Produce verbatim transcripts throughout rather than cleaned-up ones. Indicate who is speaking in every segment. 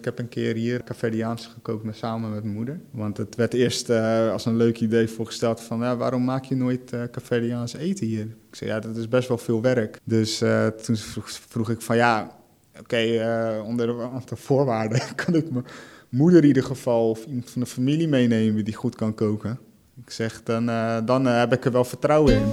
Speaker 1: heb een keer hier Caverdiaans gekookt met, samen met mijn moeder. Want het werd eerst uh, als een leuk idee voorgesteld van... Ja, waarom maak je nooit uh, Caverdiaans eten hier? Ik zei, ja, dat is best wel veel werk. Dus uh, toen vroeg, vroeg ik van, ja, oké, okay, uh, onder een aantal voorwaarden... kan ik mijn moeder in ieder geval of iemand van de familie meenemen die goed kan koken. Ik zeg, dan, uh, dan uh, heb ik er wel vertrouwen in.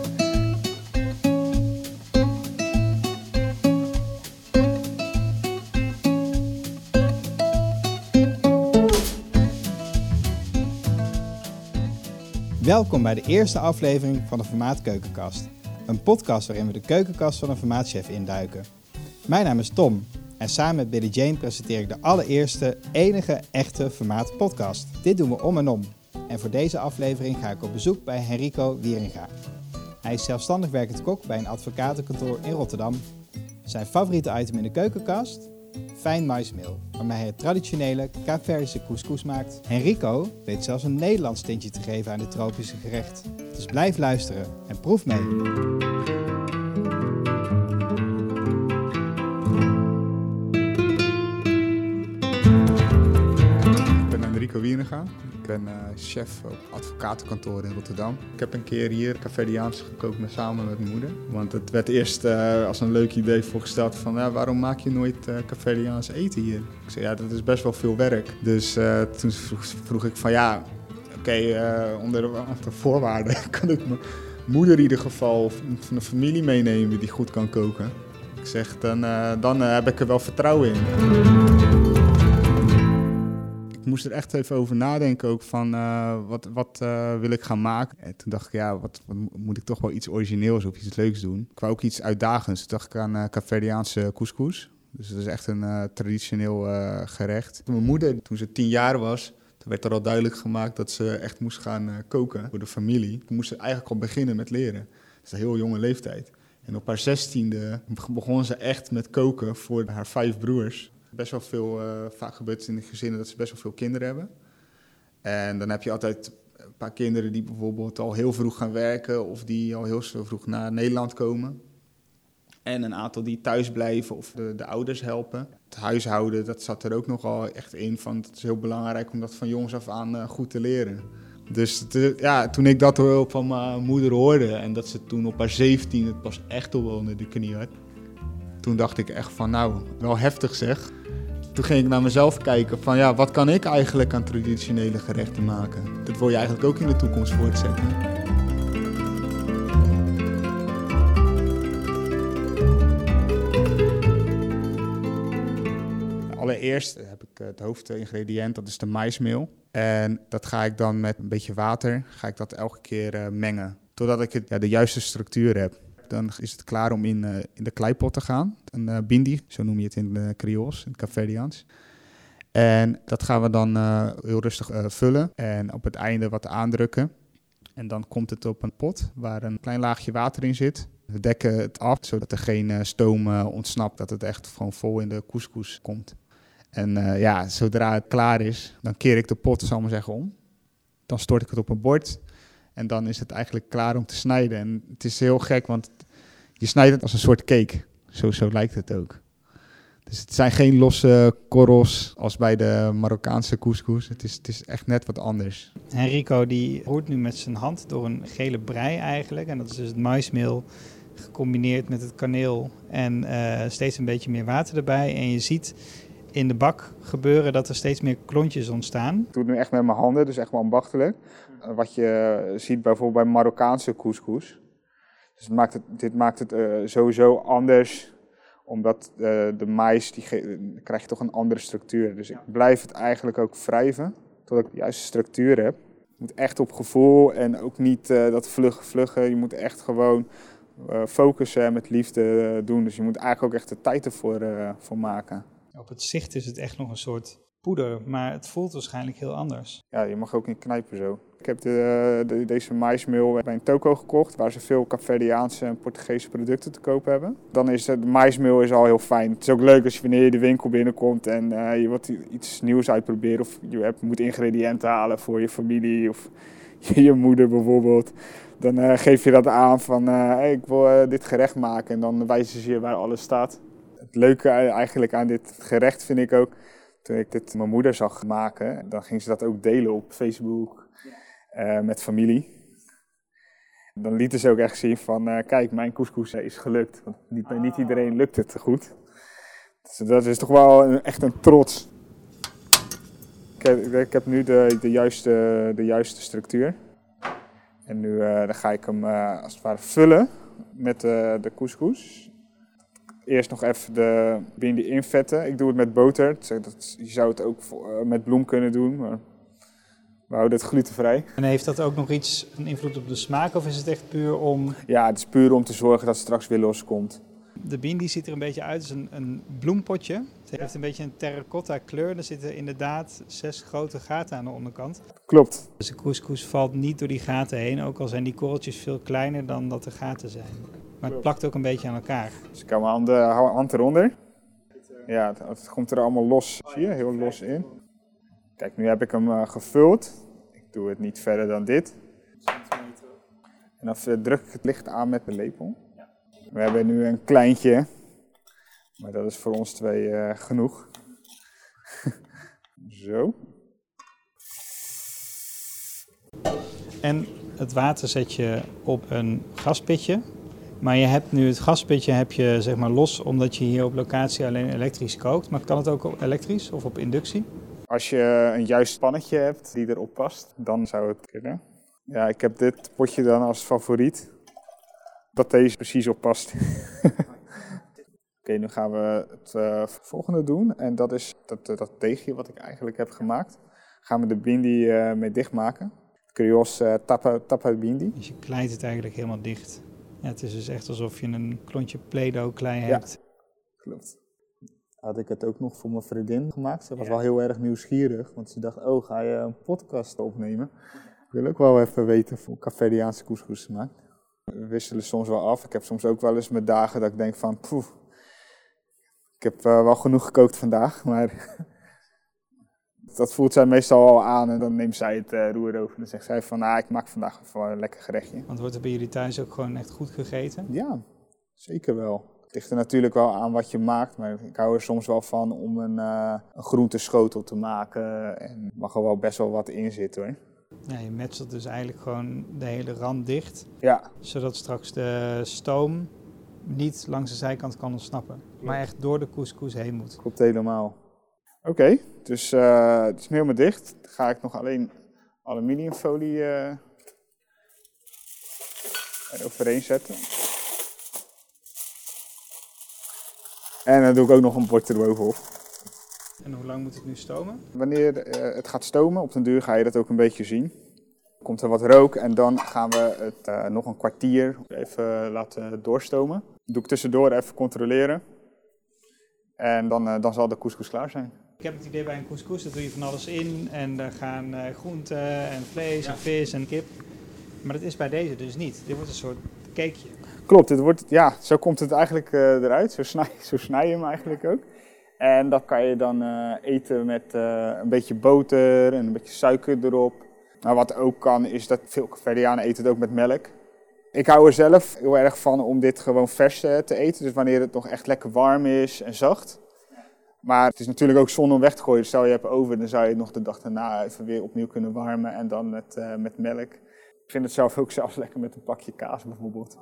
Speaker 2: Welkom bij de eerste aflevering van de Formaat Keukenkast. Een podcast waarin we de keukenkast van een formaatchef induiken. Mijn naam is Tom en samen met Billy Jane presenteer ik de allereerste, enige echte Formaat podcast. Dit doen we om en om. En voor deze aflevering ga ik op bezoek bij Henrico Wieringa. Hij is zelfstandig werkend kok bij een advocatenkantoor in Rotterdam. Zijn favoriete item in de keukenkast? Fijn maismeel, waarmee hij het traditionele Kaapverdische couscous maakt. Henrico weet zelfs een Nederlands tintje te geven aan dit tropische gerecht. Dus blijf luisteren en proef mee.
Speaker 1: Ik ben Henrico Wieringa. Ik ben uh, chef op advocatenkantoor in Rotterdam. Ik heb een keer hier Caverdiaans gekookt met, samen met mijn moeder. Want het werd eerst uh, als een leuk idee voorgesteld van... Ja, waarom maak je nooit uh, Caverdiaans eten hier? Ik zei, ja, dat is best wel veel werk. Dus uh, toen vroeg, vroeg ik van, ja, oké, okay, uh, onder een aantal voorwaarden... kan ik mijn moeder in ieder geval of iemand van de familie meenemen die goed kan koken. Ik zeg, dan, uh, dan uh, heb ik er wel vertrouwen in. Ik moest er echt even over nadenken ook van uh, wat, wat uh, wil ik gaan maken. En toen dacht ik, ja, wat, wat moet ik toch wel iets origineels of iets leuks doen. Ik wou ook iets uitdagends. Toen dacht ik aan uh, Caverdiaanse couscous. Dus dat is echt een uh, traditioneel uh, gerecht. Mijn moeder, toen ze tien jaar was, toen werd er al duidelijk gemaakt dat ze echt moest gaan uh, koken voor de familie. Toen moest ze eigenlijk al beginnen met leren. Dat is een heel jonge leeftijd. En op haar zestiende begon ze echt met koken voor haar vijf broers. Best wel veel, uh, vaak gebeurt het in de gezinnen dat ze best wel veel kinderen hebben. En dan heb je altijd een paar kinderen die bijvoorbeeld al heel vroeg gaan werken... of die al heel vroeg naar Nederland komen. En een aantal die thuis blijven of de, de ouders helpen. Het huishouden, dat zat er ook nogal echt in van... het is heel belangrijk om dat van jongs af aan uh, goed te leren. Dus te, ja, toen ik dat van mijn moeder hoorde... en dat ze toen op haar zeventien het pas echt al onder de knie had... toen dacht ik echt van, nou, wel heftig zeg... Toen ging ik naar mezelf kijken van ja, wat kan ik eigenlijk aan traditionele gerechten maken? Dat wil je eigenlijk ook in de toekomst voortzetten. Allereerst heb ik het hoofdingrediënt, dat is de maismeel. En dat ga ik dan met een beetje water, ga ik dat elke keer uh, mengen. Totdat ik het, ja, de juiste structuur heb. Dan is het klaar om in, uh, in de kleipot te gaan. Een uh, bindi, zo noem je het in de Creools, in het Caverdiaans. En dat gaan we dan uh, heel rustig uh, vullen en op het einde wat aandrukken. En dan komt het op een pot waar een klein laagje water in zit. We dekken het af, zodat er geen uh, stoom uh, ontsnapt, dat het echt gewoon vol in de couscous komt. En uh, ja, zodra het klaar is, dan keer ik de pot, zal ik maar zeggen, om. Dan stort ik het op een bord. En dan is het eigenlijk klaar om te snijden. En het is heel gek, want je snijdt het als een soort cake. Zo, zo lijkt het ook. Dus het zijn geen losse korrels als bij de Marokkaanse couscous. Het is, het is echt net wat anders.
Speaker 2: Henrico die roert nu met zijn hand door een gele brei eigenlijk. En dat is dus het maismeel gecombineerd met het kaneel en uh, steeds een beetje meer water erbij. En je ziet in de bak gebeuren dat er steeds meer klontjes ontstaan.
Speaker 1: Ik doe het nu echt met mijn handen, dus echt wel ambachtelijk. Wat je ziet bijvoorbeeld bij Marokkaanse couscous. Dus het maakt het, dit maakt het uh, sowieso anders, omdat uh, de mais, die ge- krijg je toch een andere structuur. Dus ik blijf het eigenlijk ook wrijven, totdat ik de juiste structuur heb. Je moet echt op gevoel en ook niet uh, dat vlug, vluggen. Je moet echt gewoon uh, focussen en met liefde uh, doen. Dus je moet eigenlijk ook echt de tijd ervoor uh, voor maken.
Speaker 2: Op het zicht is het echt nog een soort poeder, maar het voelt waarschijnlijk heel anders.
Speaker 1: Ja, je mag ook niet knijpen zo. Ik heb de, de, deze maismeel bij een toko gekocht, waar ze veel Caverdiaanse en Portugese producten te koop hebben. Dan is de maismeel is al heel fijn. Het is ook leuk als je wanneer je de winkel binnenkomt en uh, je wilt iets nieuws uitproberen. Of je hebt, moet ingrediënten halen voor je familie of je, je moeder bijvoorbeeld. Dan uh, geef je dat aan van uh, hey, ik wil uh, dit gerecht maken en dan wijzen ze je waar alles staat. Het leuke eigenlijk aan dit gerecht vind ik ook Toen ik dit mijn moeder zag maken, dan ging ze dat ook delen op Facebook uh, met familie. Dan lieten ze ook echt zien van, uh, kijk, mijn couscous is gelukt. Want niet, bij niet iedereen lukt het goed. Dus dat is toch wel een, echt een trots. Ik heb, ik heb nu de, de, juiste, de juiste structuur. En nu uh, dan ga ik hem uh, als het ware vullen met uh, de couscous. Eerst nog even de bindi invetten. Ik doe het met boter. Dat, je zou het ook uh, met bloem kunnen doen, maar we houden het glutenvrij.
Speaker 2: En heeft dat ook nog iets, een invloed op de smaak of is het echt puur om...
Speaker 1: Ja, het is puur om te zorgen dat het straks weer loskomt.
Speaker 2: De bindi ziet er een beetje uit als een, een bloempotje. Het heeft een beetje een terracotta kleur. Er zitten inderdaad zes grote gaten aan de onderkant.
Speaker 1: Klopt.
Speaker 2: Dus de couscous valt niet door die gaten heen, ook al zijn die korreltjes veel kleiner dan dat de gaten zijn. Maar het plakt ook een beetje aan elkaar.
Speaker 1: Dus ik hou mijn hand, hand eronder. Ja, het, het komt er allemaal los, zie je, heel los in. Kijk, nu heb ik hem uh, gevuld. Ik doe het niet verder dan dit. En dan druk ik het licht aan met de lepel. We hebben nu een kleintje, maar dat is voor ons twee uh, genoeg. Zo.
Speaker 2: En het water zet je op een gaspitje. Maar je hebt nu het gaspitje heb je, zeg maar, los, omdat je hier op locatie alleen elektrisch kookt. Maar kan het ook op elektrisch of op inductie?
Speaker 1: Als je een juist pannetje hebt die erop past, dan zou het kunnen. Ja, ik heb dit potje dan als favoriet. Dat deze precies op past. Oké, okay, nu gaan we het uh, volgende doen. En dat is dat, dat deegje wat ik eigenlijk heb gemaakt. Gaan we de bindi uh, mee dichtmaken. Creols uh, tapa, tapa bindi.
Speaker 2: Dus je klijt het eigenlijk helemaal dicht. Ja, het is dus echt alsof je een klontje Play-Doh klei hebt.
Speaker 1: Ja, klopt. Had ik het ook nog voor mijn vriendin gemaakt. Ze was ja. wel heel erg nieuwsgierig. Want ze dacht, oh, ga je een podcast opnemen? Ik wil ook wel even weten hoe Kaapverdiaanse couscous maakt. We wisselen soms wel af. Ik heb soms ook wel eens met dagen dat ik denk van, poeh, ik heb uh, wel genoeg gekookt vandaag, maar dat voelt zij meestal al aan en dan neemt zij het uh, roer over en dan zegt zij van, nou, ik maak vandaag even een lekker gerechtje.
Speaker 2: Want wordt er bij jullie thuis ook gewoon echt goed gegeten?
Speaker 1: Ja, zeker wel. Het ligt er natuurlijk wel aan wat je maakt, maar ik hou er soms wel van om een, uh, een groenteschotel te maken en er mag er wel best wel wat in zitten hoor.
Speaker 2: Ja, je metselt dus eigenlijk gewoon de hele rand dicht,
Speaker 1: ja.
Speaker 2: Zodat straks de stoom niet langs de zijkant kan ontsnappen, ja. Maar echt door de couscous heen moet.
Speaker 1: Klopt helemaal. Oké, okay, dus uh, het is nu helemaal dicht. Dan ga ik nog alleen aluminiumfolie uh, eroverheen zetten. En dan doe ik ook nog een bord erbovenop.
Speaker 2: En hoe lang moet het nu stomen?
Speaker 1: Wanneer uh, het gaat stomen, op den duur ga je dat ook een beetje zien. Komt er wat rook en dan gaan we het uh, nog een kwartier even laten doorstomen. Dat doe ik tussendoor even controleren. En dan, uh, dan zal de couscous klaar zijn.
Speaker 2: Ik heb het idee bij een couscous, daar doe je van alles in. En daar gaan uh, groenten en vlees ja. en vis en kip. Maar dat is bij deze dus niet. Dit wordt een soort cakeje.
Speaker 1: Klopt, het wordt, ja, zo komt het eigenlijk uh, eruit. Zo snij, zo snij je hem eigenlijk ook. En dat kan je dan uh, eten met uh, een beetje boter en een beetje suiker erop. Maar wat ook kan, is dat veel Kaapverdianen eten het ook met melk. Ik hou er zelf heel erg van om dit gewoon vers uh, te eten. Dus wanneer het nog echt lekker warm is en zacht. Maar het is natuurlijk ook zonde om weg te gooien. Dus stel je hebt over, dan zou je het nog de dag daarna even weer opnieuw kunnen warmen. En dan met, uh, met melk. Ik vind het zelf ook zelfs lekker met een pakje kaas bijvoorbeeld.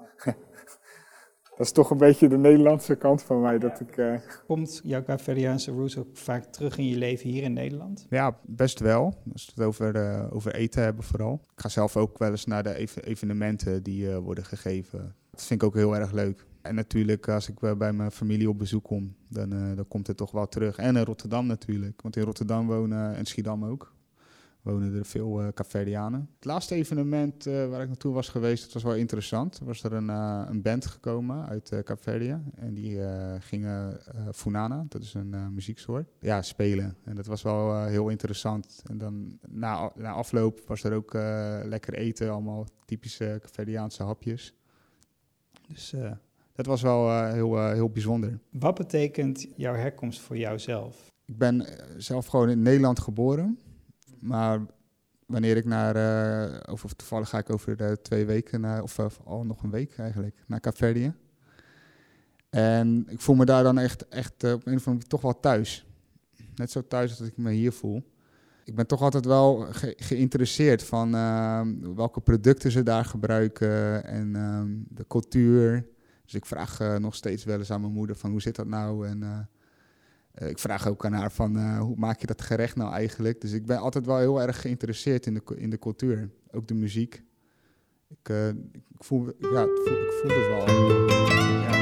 Speaker 1: Dat is toch een beetje de Nederlandse kant van mij. Dat ik, uh...
Speaker 2: Komt jouw Kaapverdiaanse roots ook vaak terug in je leven hier in Nederland?
Speaker 1: Ja, best wel. Als we het over, uh, over eten hebben vooral. Ik ga zelf ook wel eens naar de ev- evenementen die uh, worden gegeven. Dat vind ik ook heel erg leuk. En natuurlijk, als ik uh, bij mijn familie op bezoek kom, dan, uh, dan komt het toch wel terug. En in Rotterdam natuurlijk, want in Rotterdam wonen en Schiedam ook. Wonen er veel uh, Kaapverdianen. Het laatste evenement uh, waar ik naartoe was geweest, dat was wel interessant. Er was er een, uh, een band gekomen uit uh, Kaapverdië. En die uh, gingen uh, Funana, dat is een uh, muzieksoort, ja, spelen. En dat was wel uh, heel interessant. En dan na, na afloop was er ook uh, lekker eten, allemaal typische Kaapverdiaanse hapjes. Dus uh, dat was wel uh, heel, uh, heel bijzonder.
Speaker 2: Wat betekent jouw herkomst voor jouzelf?
Speaker 1: Ik ben zelf gewoon in Nederland geboren. Maar wanneer ik naar, uh, of, of toevallig ga ik over uh, twee weken, naar, of uh, al nog een week eigenlijk, naar Kaapverdië. En ik voel me daar dan echt, echt uh, op een of andere manier toch wel thuis. Net zo thuis als dat ik me hier voel. Ik ben toch altijd wel ge- geïnteresseerd van uh, welke producten ze daar gebruiken en uh, de cultuur. Dus ik vraag uh, nog steeds wel eens aan mijn moeder van hoe zit dat nou? En uh, uh, ik vraag ook aan haar van uh, hoe maak je dat gerecht nou eigenlijk? Dus ik ben altijd wel heel erg geïnteresseerd in de, in de cultuur. Ook de muziek. Ik, uh, ik, voel, ja, ik, voel, ik voel het wel. Ja.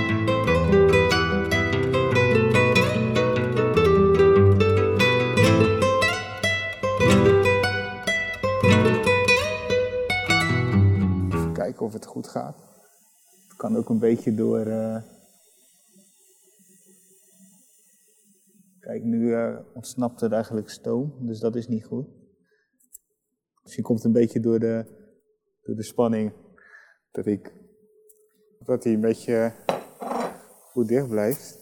Speaker 1: Even kijken of het goed gaat. Het kan ook een beetje door... Uh... Kijk, nu uh, ontsnapt er eigenlijk stoom, dus dat is niet goed. Misschien komt het een beetje door de, door de spanning dat ik dat hij een beetje goed dicht blijft.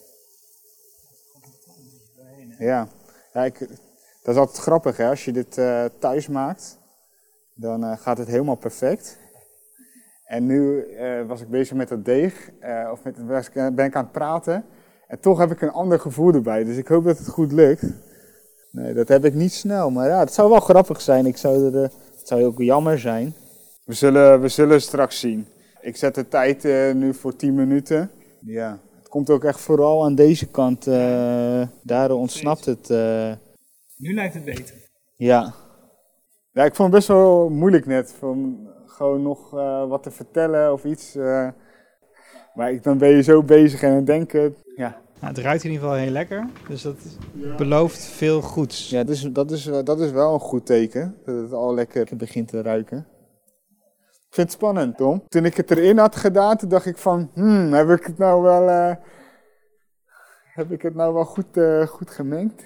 Speaker 1: Ja, ja ik, dat is altijd grappig hè, als je dit uh, thuis maakt, dan uh, gaat het helemaal perfect. En nu uh, was ik bezig met dat deeg, uh, of met, was ik, uh, ben ik aan het praten. En toch heb ik een ander gevoel erbij, dus ik hoop dat het goed lukt. Nee, dat heb ik niet snel, maar ja, het zou wel grappig zijn. Ik zou er, uh, het zou ook jammer zijn. We zullen, we zullen straks zien. Ik zet de tijd uh, nu voor tien minuten. Ja, het komt ook echt vooral aan deze kant. Uh, daar ontsnapt het. Uh...
Speaker 2: Nu lijkt het beter.
Speaker 1: Ja. Ja, ik vond het best wel moeilijk net. Om gewoon nog uh, wat te vertellen of iets. Uh... Maar ik, dan ben je zo bezig en aan het denken. Ja.
Speaker 2: Nou, het ruikt in ieder geval heel lekker, dus dat ja. belooft veel goeds.
Speaker 1: Ja, dat is, dat, is, dat is wel een goed teken, dat het al lekker begint te ruiken. Ik vind het spannend, Tom. Toen ik het erin had gedaan, toen dacht ik van, hmm, heb ik het nou wel, uh, heb ik het nou wel goed, uh, goed gemengd?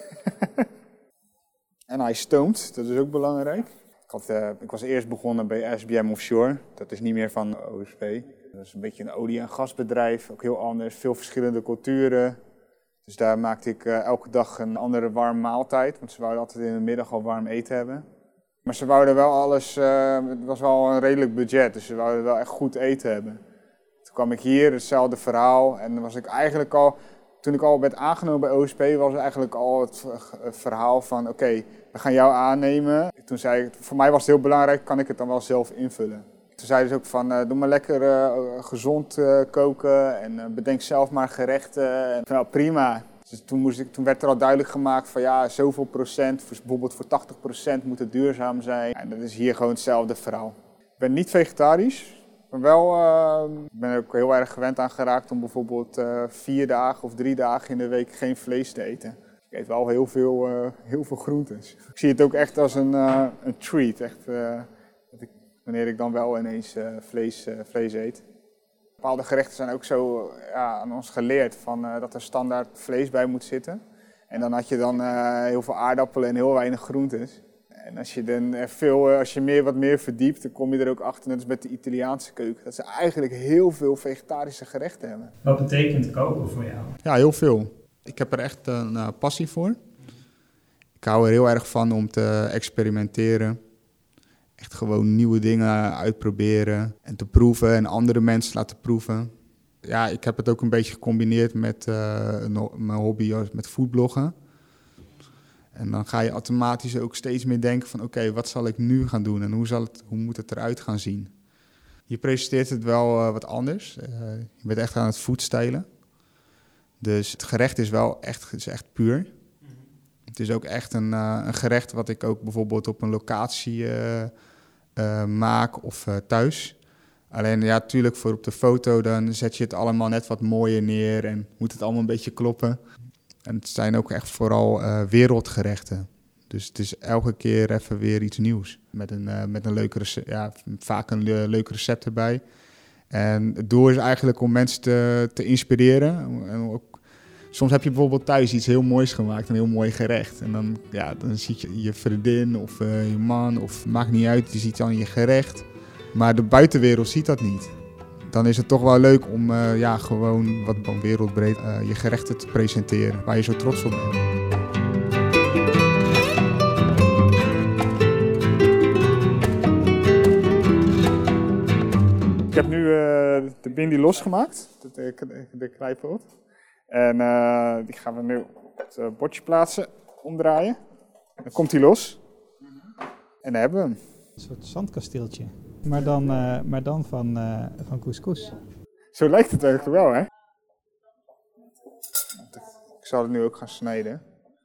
Speaker 1: En hij stoomt, dat is ook belangrijk. Ik, had, uh, ik was eerst begonnen bij S B M Offshore, dat is niet meer van O S P. Dat is een beetje een olie- en gasbedrijf, ook heel anders, veel verschillende culturen. Dus daar maakte ik uh, elke dag een andere warme maaltijd, want ze wouden altijd in de middag al warm eten hebben. Maar ze wouden wel alles, uh, het was wel een redelijk budget, dus ze wouden wel echt goed eten hebben. Toen kwam ik hier, hetzelfde verhaal, en dan was ik eigenlijk al, toen ik al werd aangenomen bij O S P, was eigenlijk al het verhaal van oké, okay, we gaan jou aannemen. Toen zei ik, voor mij was het heel belangrijk, kan ik het dan wel zelf invullen. Toen zeiden ze ook van, uh, doe maar lekker uh, gezond uh, koken en uh, bedenk zelf maar gerechten. En, nou, prima. Dus toen, moest ik, toen werd er al duidelijk gemaakt van ja, zoveel procent, bijvoorbeeld voor tachtig procent moet het duurzaam zijn. En dat is hier gewoon hetzelfde verhaal. Ik ben niet vegetarisch, maar wel, uh, ik ben er ook heel erg gewend aan geraakt om bijvoorbeeld uh, vier dagen of drie dagen in de week geen vlees te eten. Ik eet wel heel veel, uh, heel veel groentes. Ik zie het ook echt als een, uh, een treat, echt, uh, dat ik, wanneer ik dan wel ineens uh, vlees, uh, vlees eet. Bepaalde gerechten zijn ook zo ja, aan ons geleerd van, uh, dat er standaard vlees bij moet zitten. En dan had je dan uh, heel veel aardappelen en heel weinig groentes. En als je, dan veel, uh, als je meer, wat meer verdiept, dan kom je er ook achter, net als met de Italiaanse keuken, dat ze eigenlijk heel veel vegetarische gerechten hebben.
Speaker 2: Wat betekent koken voor jou?
Speaker 1: Ja, heel veel. Ik heb er echt een uh, passie voor. Ik hou er heel erg van om te experimenteren. Echt gewoon nieuwe dingen uitproberen en te proeven en andere mensen laten proeven. Ja, ik heb het ook een beetje gecombineerd met uh, mijn hobby met foodbloggen. En dan ga je automatisch ook steeds meer denken van oké, okay, wat zal ik nu gaan doen en hoe, zal het, hoe moet het eruit gaan zien? Je presenteert het wel uh, wat anders. Uh, je bent echt aan het foodstylen. Dus het gerecht is wel echt, is echt puur. Mm-hmm. Het is ook echt een, uh, een gerecht wat ik ook bijvoorbeeld op een locatie uh, uh, maak of uh, thuis. Alleen ja, natuurlijk voor op de foto dan zet je het allemaal net wat mooier neer en moet het allemaal een beetje kloppen. En het zijn ook echt vooral uh, wereldgerechten. Dus het is elke keer even weer iets nieuws. Met een, uh, met een leuk recept, ja, vaak een uh, leuk recept erbij. En het doel is eigenlijk om mensen te, te inspireren. En ook, soms heb je bijvoorbeeld thuis iets heel moois gemaakt, een heel mooi gerecht. En dan, ja, dan ziet je je vriendin of uh, je man, of maakt niet uit, je ziet dan je gerecht. Maar de buitenwereld ziet dat niet. Dan is het toch wel leuk om uh, ja, gewoon wat wereldbreed uh, je gerechten te presenteren, waar je zo trots op bent. Ik heb nu uh, de bindi losgemaakt, de, de, de krijpoot. En uh, die gaan we nu Het uh, bordje plaatsen, omdraaien. Dan komt hij los. En dan hebben we hem.
Speaker 2: Een soort zandkasteeltje. Maar dan, uh, maar dan van, uh, van couscous.
Speaker 1: Zo lijkt het eigenlijk wel, hè? Ik zal het nu ook gaan snijden.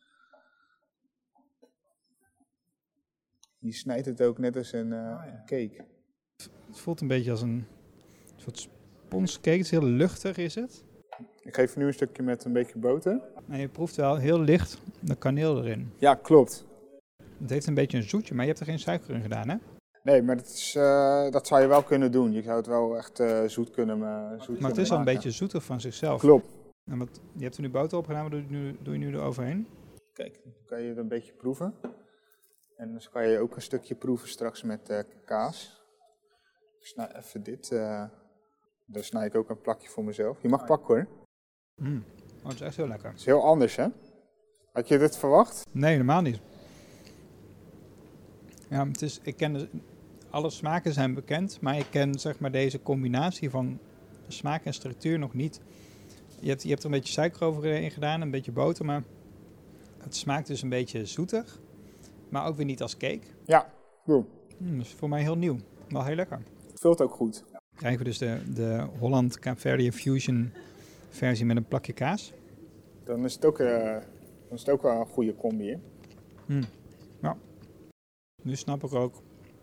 Speaker 1: Je snijdt het ook net als een uh, oh, ja. cake.
Speaker 2: Het voelt een beetje als een soort sponscake. Het is heel luchtig, is het?
Speaker 1: Ik geef nu een stukje met een beetje boter.
Speaker 2: En je proeft wel heel licht de kaneel erin.
Speaker 1: Ja, klopt.
Speaker 2: Het heeft een beetje een zoetje, maar je hebt er geen suiker in gedaan, hè?
Speaker 1: Nee, maar dat, is, uh, dat zou je wel kunnen doen. Je zou het wel echt uh, zoet kunnen, uh, zoet
Speaker 2: Maar
Speaker 1: kunnen
Speaker 2: het is al een
Speaker 1: maken.
Speaker 2: beetje zoetig van zichzelf.
Speaker 1: Klopt.
Speaker 2: En wat, je hebt er nu boter op gedaan, maar doe je nu, doe je nu eroverheen?
Speaker 1: Kijk, dan kan je het een beetje proeven. En dan kan je ook een stukje proeven straks met uh, kaas. Ik snij even dit. Uh, dan snij ik ook een plakje voor mezelf. Je mag pakken hoor.
Speaker 2: Mm. Oh, het is echt heel lekker.
Speaker 1: Het is heel anders, hè? Had je dit verwacht?
Speaker 2: Nee, helemaal niet. Ja, het is, ik ken de, alle smaken zijn bekend, maar ik ken zeg maar deze combinatie van smaak en structuur nog niet. Je hebt, je hebt er een beetje suiker overheen gedaan, een beetje boter, maar het smaakt dus een beetje zoetig, maar ook weer niet als cake.
Speaker 1: Ja, goed.
Speaker 2: Mm, dat is voor mij heel nieuw. Wel heel lekker.
Speaker 1: Het vult ook goed.
Speaker 2: Dan krijgen we dus de, de Holland Cape Verde Fusion versie met een plakje kaas.
Speaker 1: Dan is het ook, uh, dan is het ook wel een goede combi, hè?
Speaker 2: Mm. Ja. Nu snap ik ook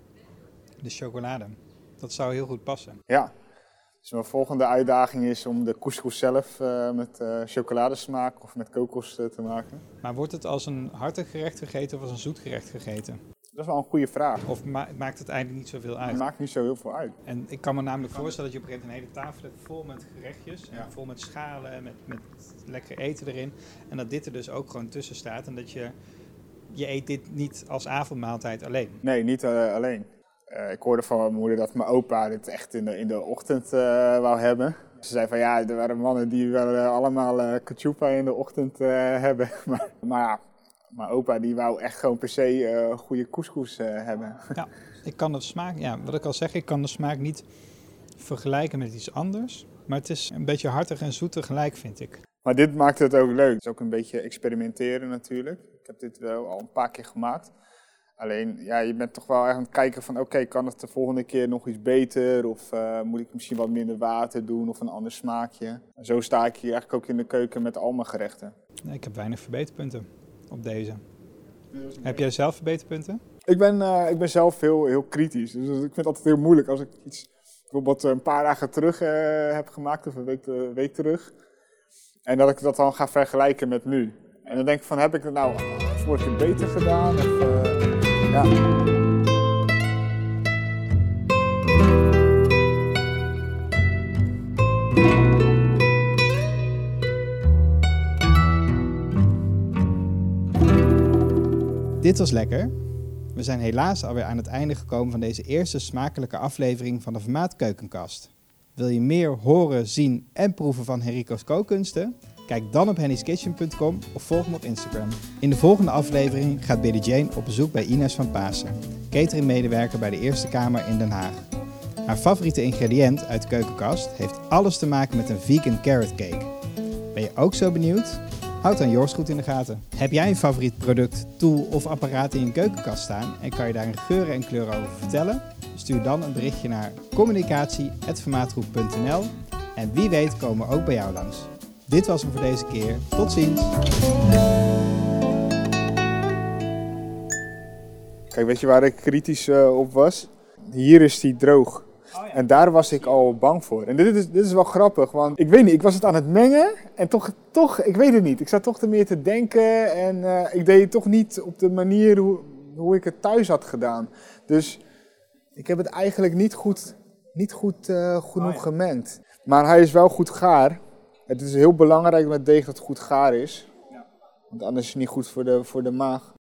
Speaker 2: de chocolade. Dat zou heel goed passen.
Speaker 1: Ja. Dus mijn volgende uitdaging is om de couscous zelf uh, met uh, chocoladesmaak of met kokos uh, te maken.
Speaker 2: Maar wordt het als een hartig gerecht gegeten of als een zoet gerecht gegeten?
Speaker 1: Dat is wel een goede vraag.
Speaker 2: Of ma- maakt het eigenlijk niet zoveel uit?
Speaker 1: Het maakt niet zo heel veel uit.
Speaker 2: En ik kan me namelijk voorstellen dat je op een gegeven moment een hele tafel hebt vol met gerechtjes.
Speaker 1: Ja.
Speaker 2: En vol met schalen, met, met lekker eten erin. En dat dit er dus ook gewoon tussen staat. En dat je, je eet dit niet als avondmaaltijd alleen.
Speaker 1: Nee, niet uh, alleen. Uh, ik hoorde van mijn moeder dat mijn opa dit echt in de, in de ochtend uh, wou hebben. Ze zei van ja, er waren mannen die wel uh, allemaal uh, cachupa in de ochtend uh, hebben. maar, maar ja, mijn opa die wou echt gewoon per se uh, goede couscous uh, hebben.
Speaker 2: Ja, ik kan de smaak, ja, wat ik al zeg, ik kan de smaak niet vergelijken met iets anders. Maar het is een beetje hartig en zoet tegelijk, vind ik.
Speaker 1: Maar dit maakt het ook leuk. Het is ook een beetje experimenteren natuurlijk. Ik heb dit wel al een paar keer gemaakt. Alleen, ja, je bent toch wel aan het kijken van, oké, okay, kan het de volgende keer nog iets beter? Of uh, moet ik misschien wat minder water doen of een ander smaakje? En zo sta ik hier eigenlijk ook in de keuken met al mijn gerechten.
Speaker 2: Nee, ik heb weinig verbeterpunten op deze. Heb jij zelf verbeterpunten?
Speaker 1: Ik ben, uh, ik ben zelf heel, heel kritisch. Dus ik vind het altijd heel moeilijk als ik iets bijvoorbeeld een paar dagen terug uh, heb gemaakt, of een week, uh, week terug. En dat ik dat dan ga vergelijken met nu. En dan denk ik van, heb ik het nou vorige keer beter gedaan? Of, uh, ja.
Speaker 2: Dit was lekker. We zijn helaas alweer aan het einde gekomen van deze eerste smakelijke aflevering van de Vermaat Keukenkast. Wil je meer horen, zien en proeven van Henrico's kookkunsten? Kijk dan op hennys kitchen punt com of volg me op Instagram. In de volgende aflevering gaat Billie Jane op bezoek bij Ines van Pasen, cateringmedewerker bij de Eerste Kamer in Den Haag. Haar favoriete ingrediënt uit de keukenkast heeft alles te maken met een vegan carrot cake. Ben je ook zo benieuwd? Houd dan Joors goed in de gaten. Heb jij een favoriet product, tool of apparaat in je keukenkast staan en kan je daar in geuren en kleuren over vertellen? Stuur dan een berichtje naar communicatie apenstaartje vermaatgroep punt n l en wie weet komen we ook bij jou langs. Dit was hem voor deze keer. Tot ziens!
Speaker 1: Kijk, weet je waar ik kritisch uh, op was? Hier is die droog. Oh ja. En daar was ik al bang voor. En dit is, dit is wel grappig, want ik weet niet, ik was het aan het mengen en toch, toch ik weet het niet. Ik zat toch er meer te denken en uh, ik deed het toch niet op de manier hoe, hoe ik het thuis had gedaan. Dus ik heb het eigenlijk niet goed, niet goed uh, genoeg oh ja. gemengd. Maar hij is wel goed gaar. Het is heel belangrijk met deeg dat het goed gaar is. Ja. Want anders is het niet goed voor de, voor de maag.